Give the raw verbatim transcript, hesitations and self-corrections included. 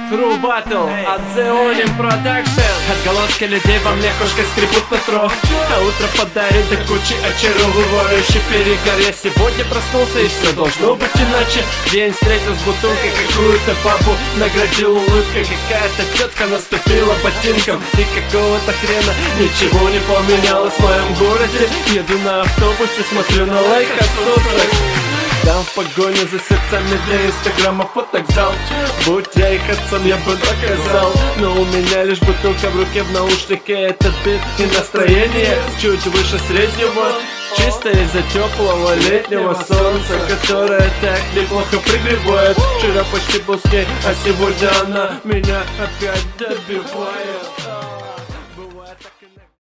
Ру Battle от The Olim Production. Отголоски людей во мне кошкой скребут нутро, а утро подарит до кучи очаровывающий перегар. Я сегодня проснулся и все должно быть иначе. День встретил с бутылкой какую-то бабу, наградил улыбкой. Какая-то тетка наступила ботинком, и какого-то хрена ничего не поменялось в моем городе. Еду на автобусе, смотрю на лайк от сосок. Там в погоне за сердцами для инстаграма фотокзал. Будь я их отцом, я бы доказал. Но у меня лишь бутылка в руке, в наушнике этот бит и настроение чуть выше среднего. Чисто из-за теплого летнего солнца, которое так неплохо пригревает. Вчера почти был с ней, а сегодня она меня опять добивает.